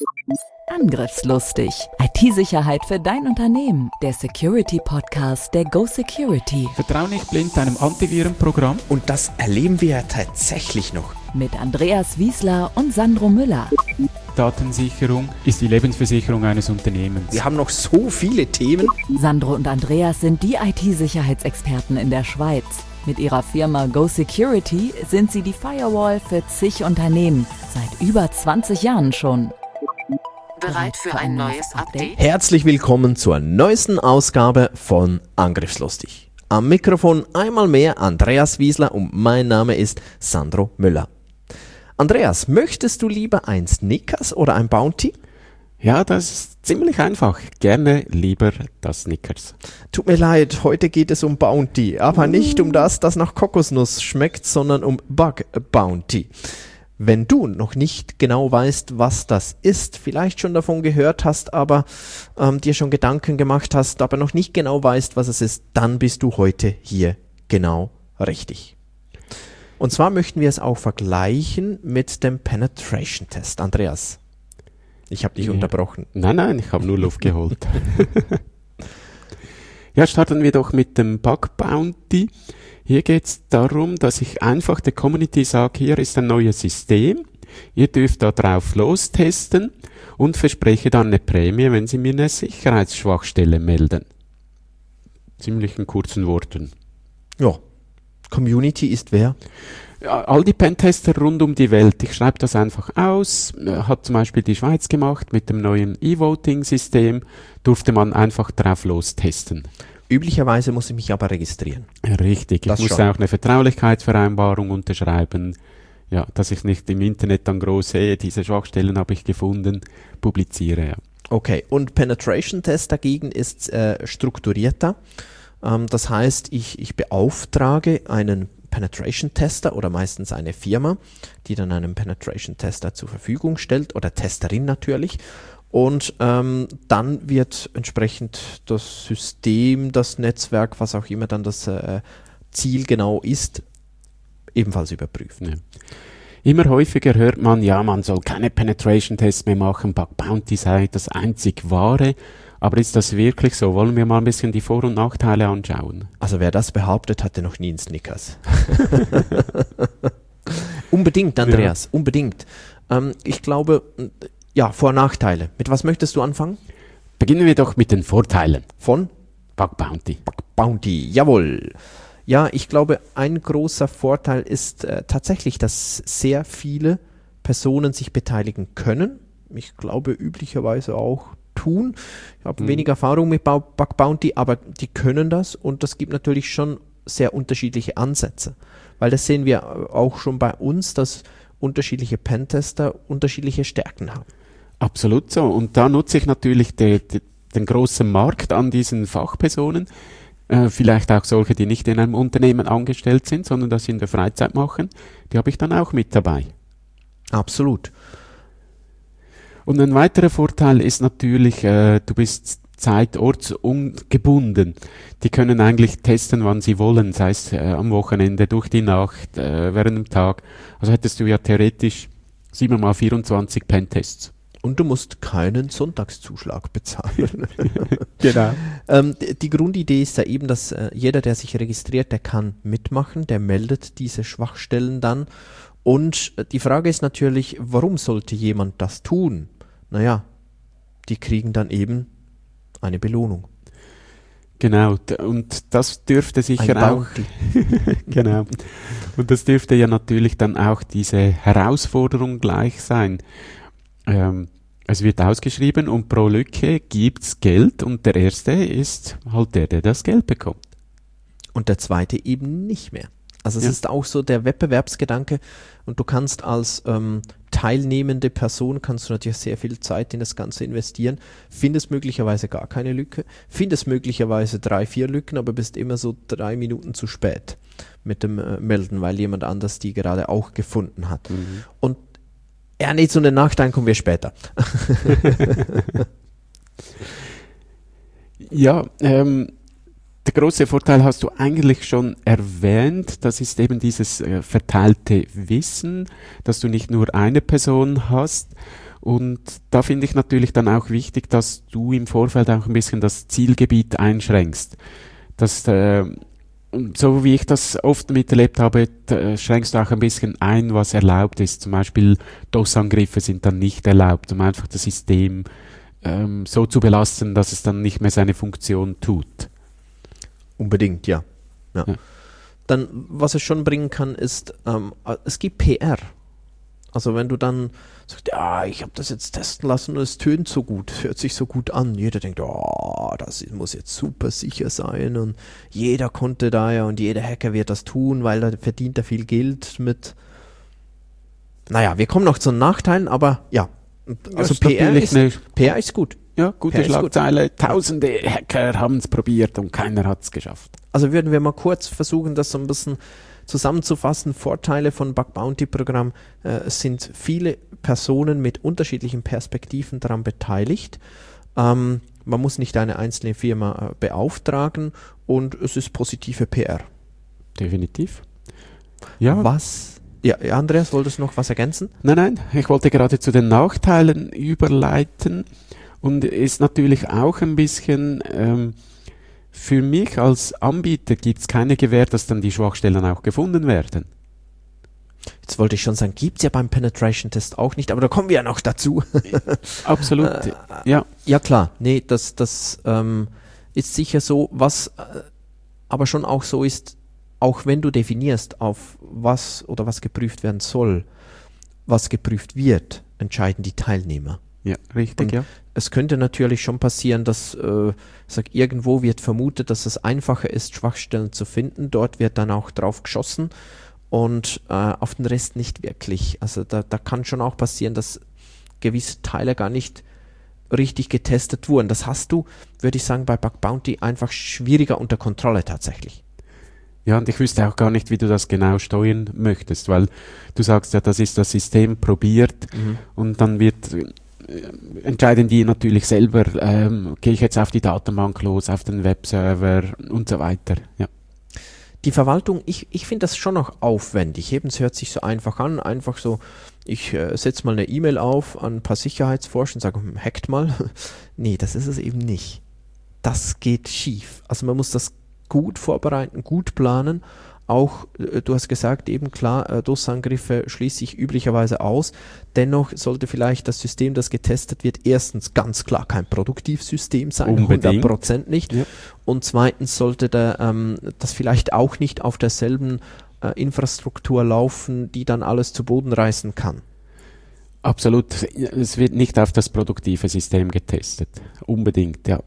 Angriffslustig. IT-Sicherheit für dein Unternehmen. Der Security-Podcast der Go Security. Vertrau nicht blind deinem Antivirenprogramm. Und das erleben wir ja tatsächlich noch. Mit Andreas Wiesler und Sandro Müller. Datensicherung ist die Lebensversicherung eines Unternehmens. Wir haben noch so viele Themen. Sandro und Andreas sind die IT-Sicherheitsexperten in der Schweiz. Mit ihrer Firma Go Security sind sie die Firewall für zig Unternehmen. Seit über 20 Jahren schon. Bereit für ein neues Update? Herzlich willkommen zur neuesten Ausgabe von Angriffslustig. Am Mikrofon einmal mehr Andreas Wiesler und mein Name ist Sandro Müller. Andreas, möchtest du lieber ein Snickers oder ein Bounty? Ja, das ist ziemlich einfach. Gerne lieber das Snickers. Tut mir leid, heute geht es um Bounty, aber nicht um das nach Kokosnuss schmeckt, sondern um Bug Bounty. Wenn du noch nicht genau weißt, was das ist, vielleicht schon davon gehört hast, aber dir schon Gedanken gemacht hast, aber noch nicht genau weißt, was es ist, dann bist du heute hier genau richtig. Und zwar möchten wir es auch vergleichen mit dem Penetration Test. Andreas, ich habe dich unterbrochen. Nein, ich habe nur Luft geholt. Ja, starten wir doch mit dem Bug Bounty. Hier geht es darum, dass ich einfach der Community sage, hier ist ein neues System, ihr dürft da drauf lostesten und verspreche dann eine Prämie, wenn sie mir eine Sicherheitsschwachstelle melden. Ziemlich in kurzen Worten. Ja, Community ist wer? Ja, all die Pentester rund um die Welt, ich schreibe das einfach aus, hat zum Beispiel die Schweiz gemacht mit dem neuen E-Voting-System, durfte man einfach drauf lostesten. Üblicherweise muss ich mich aber registrieren. Richtig, ich muss auch eine Vertraulichkeitsvereinbarung unterschreiben, ja, dass ich nicht im Internet dann groß sehe, diese Schwachstellen habe ich gefunden, publiziere. Ja. Okay, und Penetration Test dagegen ist strukturierter. Das heißt, ich beauftrage einen Penetration Tester oder meistens eine Firma, die dann einen Penetration Tester zur Verfügung stellt oder Testerin natürlich. Und dann wird entsprechend das System, das Netzwerk, was auch immer dann das Ziel genau ist, ebenfalls überprüft. Ja. Immer häufiger hört man, ja, man soll keine Penetration-Tests mehr machen, Bug Bounty sei das einzig wahre. Aber ist das wirklich so? Wollen wir mal ein bisschen die Vor- und Nachteile anschauen? Also wer das behauptet, hatte noch nie einen Snickers. Unbedingt, Andreas, unbedingt. Ich glaube... Ja, Vor- und Nachteile. Mit was möchtest du anfangen? Beginnen wir doch mit den Vorteilen. Von? Bug Bounty. Bug Bounty, jawohl. Ja, ich glaube, ein großer Vorteil ist tatsächlich, dass sehr viele Personen sich beteiligen können. Ich glaube, üblicherweise auch tun. Ich habe wenig Erfahrung mit Bug Bounty, aber die können das und das gibt natürlich schon sehr unterschiedliche Ansätze. Weil das sehen wir auch schon bei uns, dass unterschiedliche Pentester unterschiedliche Stärken haben. Absolut so. Und da nutze ich natürlich den großen Markt an diesen Fachpersonen, vielleicht auch solche, die nicht in einem Unternehmen angestellt sind, sondern das in der Freizeit machen. Die habe ich dann auch mit dabei. Absolut. Und ein weiterer Vorteil ist natürlich, du bist ortsungebunden. Die können eigentlich testen, wann sie wollen, sei es am Wochenende, durch die Nacht, während dem Tag. Also hättest du ja theoretisch 7x24 Pentests. Und du musst keinen Sonntagszuschlag bezahlen. Genau. Die Grundidee ist ja eben, dass jeder, der sich registriert, der kann mitmachen, der meldet diese Schwachstellen dann. Und die Frage ist natürlich, warum sollte jemand das tun? Naja, die kriegen dann eben eine Belohnung. Genau, und das dürfte sicher auch, genau, und das dürfte ja natürlich dann auch diese Herausforderung gleich sein. Es wird ausgeschrieben und pro Lücke gibt's Geld und der Erste ist halt der das Geld bekommt. Und der Zweite eben nicht mehr. Also es ist auch so der Wettbewerbsgedanke und du kannst als teilnehmende Person, kannst du natürlich sehr viel Zeit in das Ganze investieren, findest möglicherweise gar keine Lücke, findest möglicherweise 3-4 Lücken, aber bist immer so 3 Minuten zu spät mit dem Melden, weil jemand anders die gerade auch gefunden hat. Und zu den Nachteilen kommen wir später. Ja, der große Vorteil hast du eigentlich schon erwähnt, das ist eben dieses verteilte Wissen, dass du nicht nur eine Person hast Und da finde ich natürlich dann auch wichtig, dass du im Vorfeld auch ein bisschen das Zielgebiet einschränkst. Dass, so wie ich das oft miterlebt habe, schränkst du auch ein bisschen ein, was erlaubt ist. Zum Beispiel DOS-Angriffe sind dann nicht erlaubt, um einfach das System so zu belasten, dass es dann nicht mehr seine Funktion tut. Unbedingt, ja. Dann, was es schon bringen kann, ist, es gibt PR. Also wenn du dann sagst, ja, ich habe das jetzt testen lassen und es tönt so gut, es hört sich so gut an. Jeder denkt, oh, das muss jetzt super sicher sein und jeder konnte da ja und jeder Hacker wird das tun, weil da verdient er viel Geld mit. Naja, wir kommen noch zu den Nachteilen, aber ja. Also PR ist gut. Ja, gute Schlagzeile. Gut. Tausende Hacker haben es probiert und keiner hat es geschafft. Also würden wir mal kurz versuchen, das so ein bisschen zusammenzufassen. Vorteile von Bug Bounty Programm, es sind viele Personen mit unterschiedlichen Perspektiven daran beteiligt. Man muss nicht eine einzelne Firma beauftragen und es ist positive PR. Definitiv. Ja. Ja, Andreas, wolltest du noch was ergänzen? Nein, ich wollte gerade zu den Nachteilen überleiten und ist natürlich auch ein bisschen für mich als Anbieter gibt es keine Gewähr, dass dann die Schwachstellen auch gefunden werden. Jetzt wollte ich schon sagen, gibt es ja beim Penetration-Test auch nicht, aber da kommen wir ja noch dazu. Absolut, ja. Ja klar, nee, das ist sicher so, was aber schon auch so ist, auch wenn du definierst, auf was oder was geprüft werden soll, was geprüft wird, entscheiden die Teilnehmer. Ja, richtig, und ja. Es könnte natürlich schon passieren, dass irgendwo wird vermutet, dass es einfacher ist, Schwachstellen zu finden. Dort wird dann auch drauf geschossen und auf den Rest nicht wirklich. Also da kann schon auch passieren, dass gewisse Teile gar nicht richtig getestet wurden. Das hast du, würde ich sagen, bei Bug Bounty einfach schwieriger unter Kontrolle tatsächlich. Ja, und ich wüsste auch gar nicht, wie du das genau steuern möchtest, weil du sagst ja, das ist das System probiert und dann entscheiden die natürlich selber, gehe ich jetzt auf die Datenbank los, auf den Webserver und so weiter. Ja. Die Verwaltung, ich finde das schon noch aufwendig. Eben, es hört sich so einfach an, einfach so, ich setze mal eine E-Mail auf an ein paar Sicherheitsforscher und sage, hackt mal. Nee, das ist es eben nicht. Das geht schief. Also man muss das gut vorbereiten, gut planen. Auch, du hast gesagt, eben klar, DOS-Angriffe schließe ich üblicherweise aus. Dennoch sollte vielleicht das System, das getestet wird, erstens ganz klar kein Produktivsystem sein, unbedingt. 100% nicht. Ja. Und zweitens sollte das vielleicht auch nicht auf derselben Infrastruktur laufen, die dann alles zu Boden reißen kann. Absolut. Es wird nicht auf das produktive System getestet. Unbedingt, ja.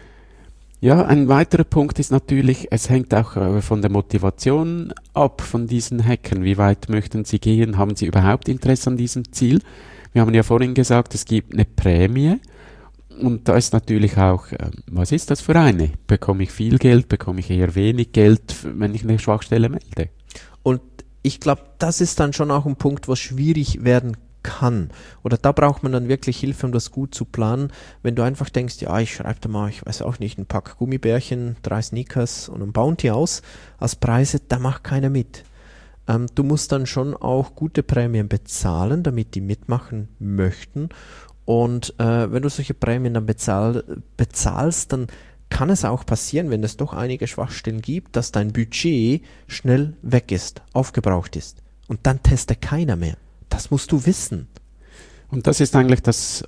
Ja, ein weiterer Punkt ist natürlich, es hängt auch von der Motivation ab von diesen Hackern. Wie weit möchten sie gehen? Haben sie überhaupt Interesse an diesem Ziel? Wir haben ja vorhin gesagt, es gibt eine Prämie. Und da ist natürlich auch, was ist das für eine? Bekomme ich viel Geld? Bekomme ich eher wenig Geld, wenn ich eine Schwachstelle melde? Und ich glaube, das ist dann schon auch ein Punkt, was schwierig werden kann. Oder da braucht man dann wirklich Hilfe, um das gut zu planen. Wenn du einfach denkst, ja, ich schreibe da mal, ich weiß auch nicht, ein Pack Gummibärchen, 3 Sneakers und ein Bounty aus als Preise, da macht keiner mit. Du musst dann schon auch gute Prämien bezahlen, damit die mitmachen möchten. Und wenn du solche Prämien dann bezahlst, dann kann es auch passieren, wenn es doch einige Schwachstellen gibt, dass dein Budget schnell weg ist, aufgebraucht ist. Und dann testet keiner mehr. Das musst du wissen. Und das ist eigentlich das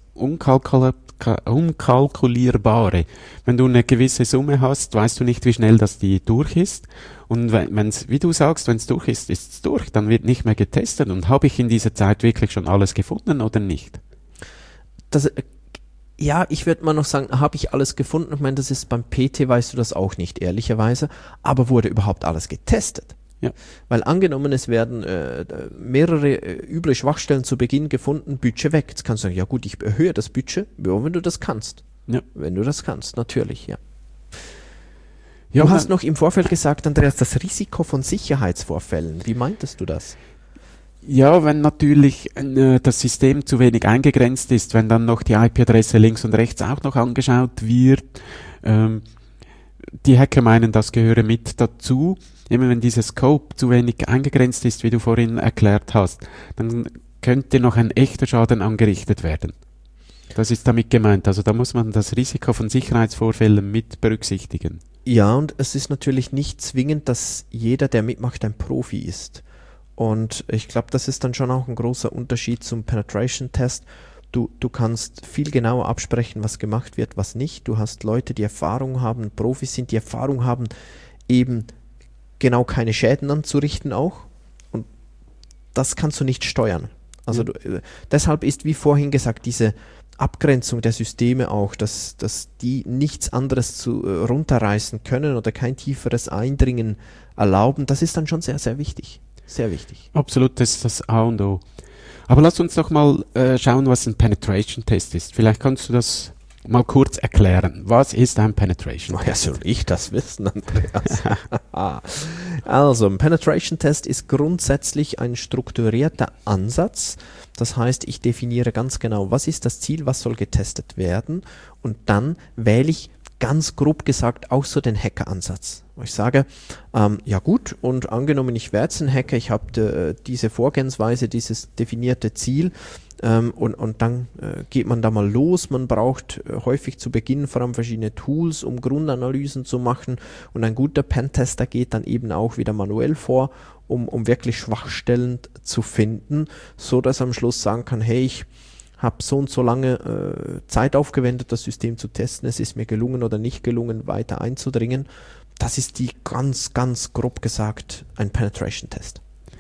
Unkalkulierbare. Wenn du eine gewisse Summe hast, weißt du nicht, wie schnell das die durch ist. Und wenn's, wie du sagst, wenn es durch ist, ist es durch. Dann wird nicht mehr getestet. Und habe ich in dieser Zeit wirklich schon alles gefunden oder nicht? Ja, ich würde mal noch sagen, habe ich alles gefunden? Ich meine, das ist beim PT, weißt du das auch nicht, ehrlicherweise. Aber wurde überhaupt alles getestet? Ja. Weil angenommen, es werden mehrere üble Schwachstellen zu Beginn gefunden, Budget weg. Jetzt kannst du sagen, ja gut, ich erhöhe das Budget, ja, wenn du das kannst. Ja. Wenn du das kannst, natürlich, ja. Du hast noch im Vorfeld gesagt, Andreas, das Risiko von Sicherheitsvorfällen. Wie meintest du das? Ja, wenn natürlich das System zu wenig eingegrenzt ist, wenn dann noch die IP-Adresse links und rechts auch noch angeschaut wird, die Hacker meinen, das gehöre mit dazu. Immer wenn dieser Scope zu wenig eingegrenzt ist, wie du vorhin erklärt hast, dann könnte noch ein echter Schaden angerichtet werden. Das ist damit gemeint. Also da muss man das Risiko von Sicherheitsvorfällen mit berücksichtigen. Ja, und es ist natürlich nicht zwingend, dass jeder, der mitmacht, ein Profi ist. Und ich glaube, das ist dann schon auch ein großer Unterschied zum Penetration-Test. Du kannst viel genauer absprechen, was gemacht wird, was nicht. Du hast Leute, die Erfahrung haben, Profis sind, die Erfahrung haben, eben genau keine Schäden anzurichten auch. Und das kannst du nicht steuern. Also deshalb ist, wie vorhin gesagt, diese Abgrenzung der Systeme auch, dass die nichts anderes runterreißen können oder kein tieferes Eindringen erlauben, das ist dann schon sehr, sehr wichtig. Sehr wichtig. Absolut, das ist das A und O. Aber lass uns doch mal schauen, was ein Penetration-Test ist. Vielleicht kannst du das mal kurz erklären. Was ist ein Penetration-Test? Woher soll ich das wissen, Andreas? Also, ein Penetration-Test ist grundsätzlich ein strukturierter Ansatz. Das heißt, ich definiere ganz genau, was ist das Ziel, was soll getestet werden, und dann wähle ich ganz grob gesagt auch so den Hacker-Ansatz. Wo ich sage, ja gut, und angenommen, ich wäre jetzt ein Hacker, ich habe diese Vorgehensweise, dieses definierte Ziel, und dann geht man da mal los. Man braucht häufig zu Beginn vor allem verschiedene Tools, um Grundanalysen zu machen, und ein guter Pentester geht dann eben auch wieder manuell vor, um wirklich Schwachstellen zu finden, so dass er am Schluss sagen kann, hey, ich habe so und so lange Zeit aufgewendet, das System zu testen, es ist mir gelungen oder nicht gelungen, weiter einzudringen. Das ist die ganz, ganz grob gesagt ein Penetration-Test.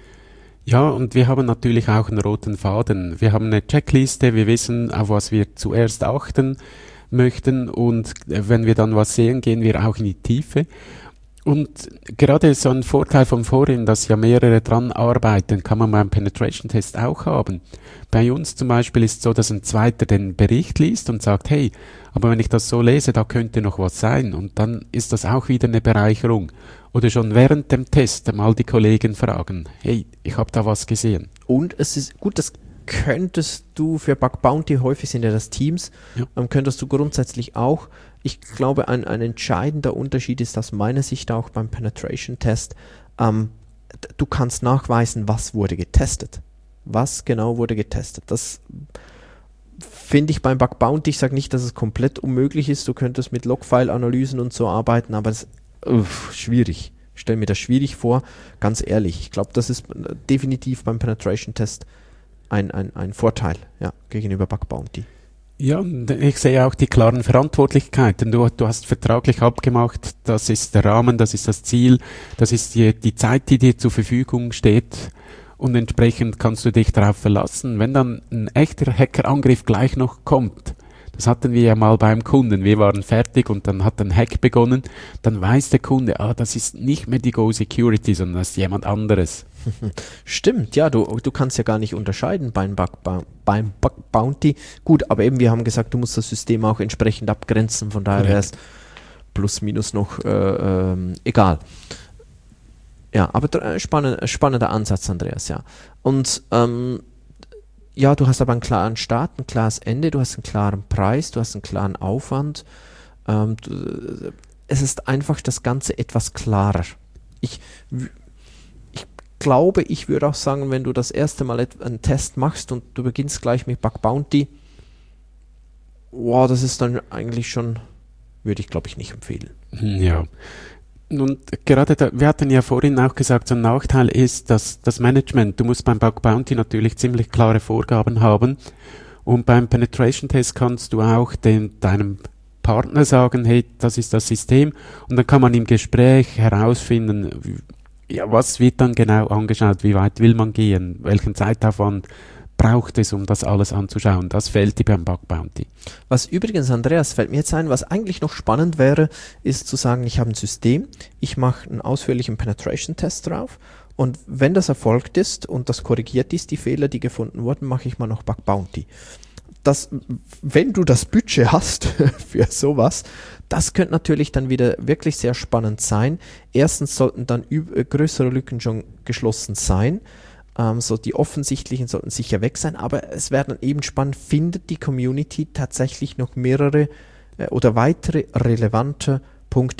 Ja, und wir haben natürlich auch einen roten Faden. Wir haben eine Checkliste, wir wissen, auf was wir zuerst achten möchten, und wenn wir dann was sehen, gehen wir auch in die Tiefe. Und gerade so ein Vorteil von vorhin, dass ja mehrere dran arbeiten, kann man beim Penetration-Test auch haben. Bei uns zum Beispiel ist es so, dass ein Zweiter den Bericht liest und sagt, hey, aber wenn ich das so lese, da könnte noch was sein. Und dann ist das auch wieder eine Bereicherung. Oder schon während dem Test mal die Kollegen fragen, hey, ich habe da was gesehen. Und es ist gut, das könntest du für Bug Bounty, häufig sind ja das Teams, könntest du grundsätzlich auch. Ich glaube, ein entscheidender Unterschied ist aus meiner Sicht auch beim Penetration-Test, du kannst nachweisen, was wurde getestet. Was genau wurde getestet. Das finde ich beim Bug Bounty, ich sage nicht, dass es komplett unmöglich ist, du könntest mit Logfile-Analysen und so arbeiten, aber es ist schwierig. Ich stelle mir das schwierig vor, ganz ehrlich. Ich glaube, das ist definitiv beim Penetration-Test ein Vorteil gegenüber Bug Bounty. Ja, ich sehe auch die klaren Verantwortlichkeiten. Du hast vertraglich abgemacht, das ist der Rahmen, das ist das Ziel, das ist die Zeit, die dir zur Verfügung steht, und entsprechend kannst du dich darauf verlassen. Wenn dann ein echter Hackerangriff gleich noch kommt, das hatten wir ja mal beim Kunden, wir waren fertig und dann hat ein Hack begonnen, dann weiß der Kunde, das ist nicht mehr die Go Security, sondern das ist jemand anderes. Stimmt, ja, du kannst ja gar nicht unterscheiden beim Bug Bounty. Gut, aber eben, wir haben gesagt, du musst das System auch entsprechend abgrenzen, von daher wäre es plus minus noch egal. Ja, aber spannender Ansatz, Andreas, ja. Und ja, du hast aber einen klaren Start, ein klares Ende, du hast einen klaren Preis, du hast einen klaren Aufwand. Es ist einfach das Ganze etwas klarer. Ich glaube, ich würde auch sagen, wenn du das erste Mal einen Test machst und du beginnst gleich mit Bug Bounty, das ist dann eigentlich schon, würde ich glaube ich nicht empfehlen. Ja. Und gerade wir hatten ja vorhin auch gesagt, so ein Nachteil ist, dass das Management, du musst beim Bug Bounty natürlich ziemlich klare Vorgaben haben, und beim Penetration Test kannst du auch deinem Partner sagen, hey, das ist das System, und dann kann man im Gespräch herausfinden, ja, was wird dann genau angeschaut, wie weit will man gehen, welchen Zeitaufwand braucht es, um das alles anzuschauen. Das fehlt dir beim Bug Bounty. Was übrigens, Andreas, fällt mir jetzt ein, was eigentlich noch spannend wäre, ist zu sagen, ich habe ein System, ich mache einen ausführlichen Penetration-Test drauf, und wenn das erfolgt ist und das korrigiert ist, die Fehler, die gefunden wurden, mache ich mal noch Bug Bounty. Wenn du das Budget hast für sowas, das könnte natürlich dann wieder wirklich sehr spannend sein. Erstens sollten dann größere Lücken schon geschlossen sein. So die offensichtlichen sollten sicher weg sein, aber es wäre dann eben spannend, findet die Community tatsächlich noch mehrere oder weitere relevante Punkte.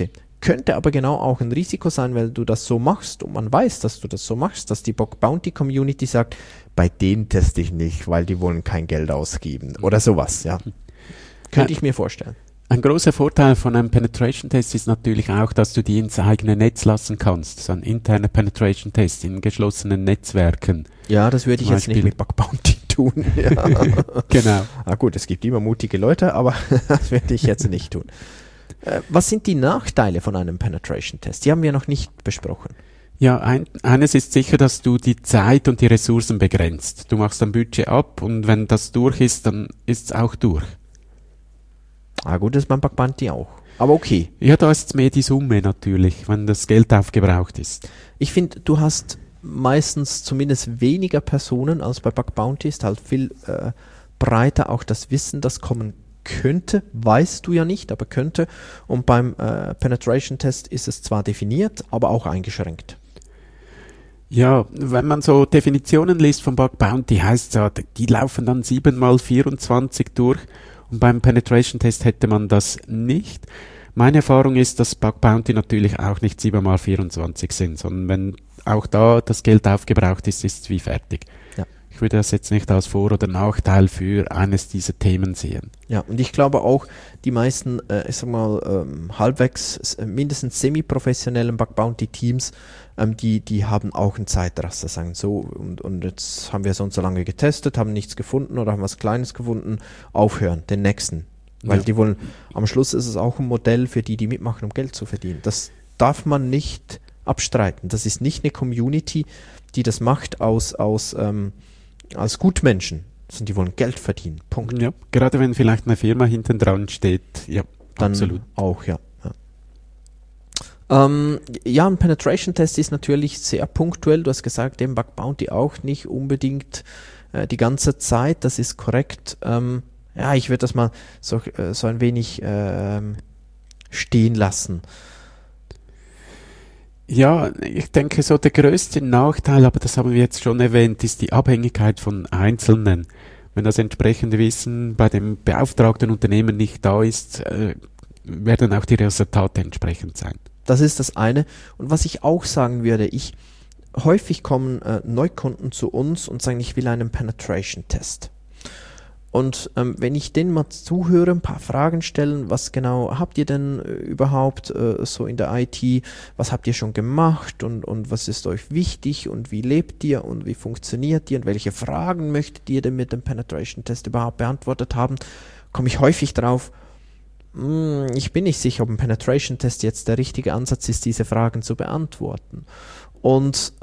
könnte aber genau auch ein Risiko sein, weil du das so machst und man weiß, dass du das so machst, dass die Bug Bounty Community sagt, bei denen teste ich nicht, weil die wollen kein Geld ausgeben oder sowas, ja. Könnte ich mir vorstellen. Ein großer Vorteil von einem Penetration-Test ist natürlich auch, dass du die ins eigene Netz lassen kannst. So ein interner Penetration-Test in geschlossenen Netzwerken. Ja, das würde ich jetzt nicht mit Bug Bounty tun. Ja. Genau. Ah gut, es gibt immer mutige Leute, aber das würde ich jetzt nicht tun. Was sind die Nachteile von einem Penetration-Test? Die haben wir noch nicht besprochen. Ja, eines ist sicher, dass du die Zeit und die Ressourcen begrenzt. Du machst ein Budget ab und wenn das durch ist, dann ist es auch durch. Ah gut, das ist beim Bug Bounty auch. Aber okay. Ja, da ist es mehr die Summe natürlich, wenn das Geld aufgebraucht ist. Ich finde, du hast meistens zumindest weniger Personen als bei Bug Bounty, ist halt viel breiter auch das Wissen, das kommen könnte, weißt du ja nicht, aber könnte. Und beim Penetration-Test ist es zwar definiert, aber auch eingeschränkt. Ja, wenn man so Definitionen liest von Bug Bounty, heißt es ja, die laufen dann 7x24 durch. Und beim Penetration-Test hätte man das nicht. Meine Erfahrung ist, dass Bug Bounty natürlich auch nicht 7x24 sind, sondern wenn auch da das Geld aufgebraucht ist, ist es wie fertig. Ja. Ich würde das jetzt nicht als Vor- oder Nachteil für eines dieser Themen sehen. Ja, und ich glaube auch, die meisten, ich sag mal, halbwegs, mindestens semi-professionellen Bug Bounty-Teams, die haben auch einen Zeitraster, sagen so, und jetzt haben wir so und so lange getestet, haben nichts gefunden oder haben was Kleines gefunden, aufhören, den nächsten. Weil die wollen, am Schluss ist es auch ein Modell für die mitmachen, um Geld zu verdienen. Das darf man nicht abstreiten. Das ist nicht eine Community, die das macht als Gutmenschen, sondern die wollen Geld verdienen. Punkt. Ja, gerade wenn vielleicht eine Firma hinten dran steht, ja, dann absolut. Auch, ja. Ja, ein Penetration-Test ist natürlich sehr punktuell. Du hast gesagt, dem Bug Bounty auch nicht unbedingt die ganze Zeit. Das ist korrekt. Ja, ich würde das mal so ein wenig stehen lassen. Ja, ich denke, so der größte Nachteil, aber das haben wir jetzt schon erwähnt, ist die Abhängigkeit von Einzelnen. Wenn das entsprechende Wissen bei dem beauftragten Unternehmen nicht da ist, werden auch die Resultate entsprechend sein. Das ist das eine. Und was ich auch sagen würde, häufig kommen Neukunden zu uns und sagen, ich will einen Penetration-Test. Und wenn ich denen mal zuhöre, ein paar Fragen stellen, was genau habt ihr denn überhaupt so in der IT, was habt ihr schon gemacht und was ist euch wichtig und wie lebt ihr und wie funktioniert ihr und welche Fragen möchtet ihr denn mit dem Penetration-Test überhaupt beantwortet haben, komme ich häufig drauf, ich bin nicht sicher, ob ein Penetration-Test jetzt der richtige Ansatz ist, diese Fragen zu beantworten. Und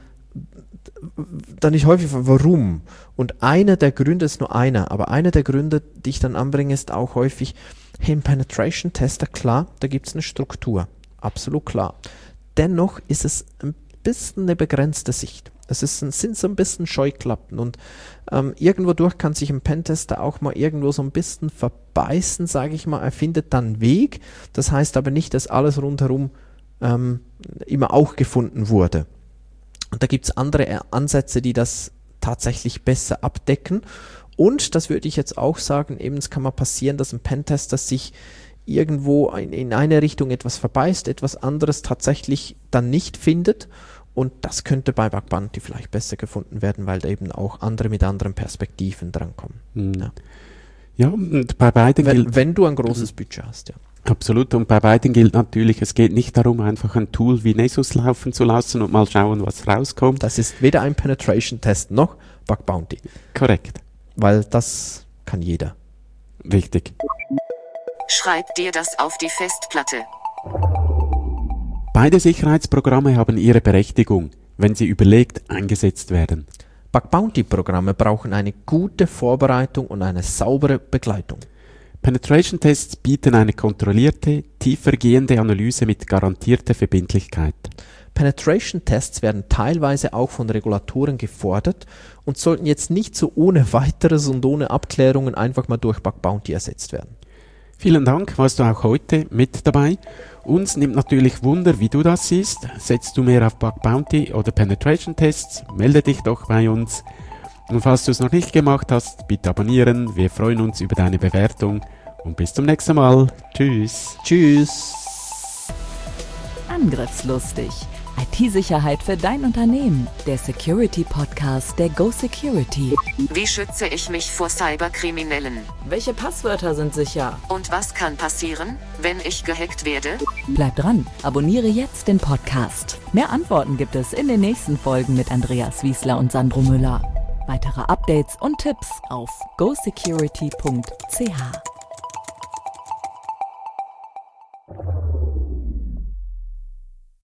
dann ist häufig, warum? Und einer der Gründe ist nur einer, aber einer der Gründe, die ich dann anbringe, ist auch häufig, hey, ein Penetration-Tester, klar, da gibt es eine Struktur, absolut klar. Dennoch ist es ein bisschen eine begrenzte Sicht. Sind so ein bisschen Scheuklappen und irgendwo durch kann sich ein Pentester auch mal irgendwo so ein bisschen verbeißen, sage ich mal. Er findet dann einen Weg, das heißt aber nicht, dass alles rundherum immer auch gefunden wurde. Und da gibt es andere Ansätze, die das tatsächlich besser abdecken. Und das würde ich jetzt auch sagen, eben es kann mal passieren, dass ein Pentester sich irgendwo in eine Richtung etwas verbeißt, etwas anderes tatsächlich dann nicht findet. Und das könnte bei Bug Bounty vielleicht besser gefunden werden, weil da eben auch andere mit anderen Perspektiven drankommen. Ja, und bei beiden wenn du ein großes Budget hast, ja. Absolut, und bei beiden gilt natürlich, es geht nicht darum, einfach ein Tool wie Nessus laufen zu lassen und mal schauen, was rauskommt. Das ist weder ein Penetration-Test noch Bug Bounty. Korrekt. Weil das kann jeder. Richtig. Schreib dir das auf die Festplatte. Beide Sicherheitsprogramme haben ihre Berechtigung, wenn sie überlegt eingesetzt werden. Bug Bounty-Programme brauchen eine gute Vorbereitung und eine saubere Begleitung. Penetration-Tests bieten eine kontrollierte, tiefergehende Analyse mit garantierter Verbindlichkeit. Penetration-Tests werden teilweise auch von Regulatoren gefordert und sollten jetzt nicht so ohne weiteres und ohne Abklärungen einfach mal durch Bug Bounty ersetzt werden. Vielen Dank, warst du auch heute mit dabei. Uns nimmt natürlich Wunder, wie du das siehst. Setzt du mehr auf Bug Bounty oder Penetration-Tests? Melde dich doch bei uns. Und falls du es noch nicht gemacht hast, bitte abonnieren. Wir freuen uns über deine Bewertung und bis zum nächsten Mal. Tschüss. Tschüss. angriffslustig. IT-Sicherheit für dein Unternehmen. Der Security-Podcast der Go Security. Wie schütze ich mich vor Cyberkriminellen? Welche Passwörter sind sicher? Und was kann passieren, wenn ich gehackt werde? Bleib dran, abonniere jetzt den Podcast. Mehr Antworten gibt es in den nächsten Folgen mit Andreas Wiesler und Sandro Müller. Weitere Updates und Tipps auf gosecurity.ch.